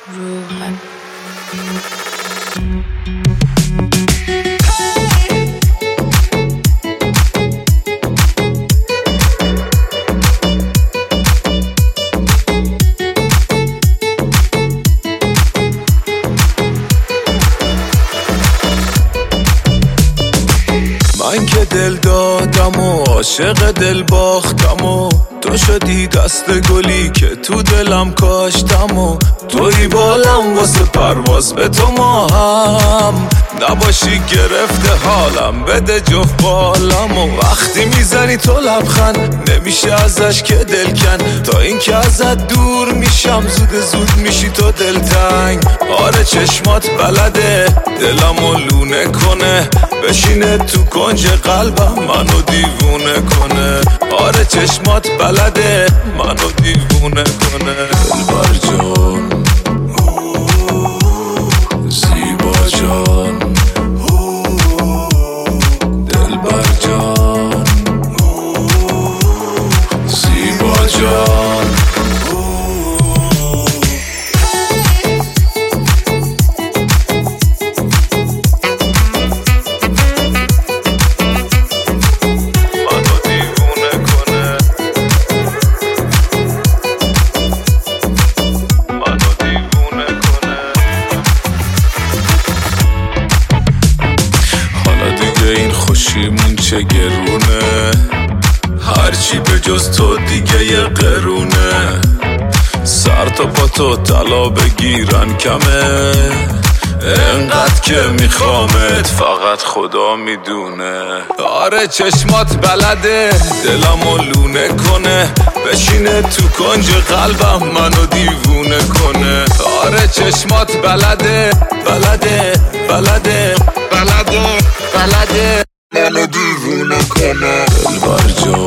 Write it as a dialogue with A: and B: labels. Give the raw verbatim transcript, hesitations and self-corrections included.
A: روحم.
B: من که دل دادم و عاشق دل باختم و تو شدی دست گلی که تو دلم کاشتم و توی بالم واسه پرواز به تو ماهم نباشی گرفته حالم بده جفت بالم و وقتی میزنی تو لبخند نمیشه ازش که دل کن تا این که ازت دور میشم زود زود میشی تو دلتنگ آره چشمات بلده دلمو لونه کنه بشینه تو کنج قلبم منو دیوونه کنه آره چشمات بلده منو دیوونه کنه دلبر جان زیبا جان دلبر جان زیبا جان این خوشیمون چه گرونه هرچی به جز تو دیگه یه قرونه سر تا پا تو طلا بگیرن کمه انقدر که میخوامت فقط خدا میدونه آره چشمات بلده دلمو لونه کنه بشینه تو کنج قلبم منو دیوونه کنه آره چشمات بلده بلده بلده بلده بلده منو دیوونه کنه دلبر جان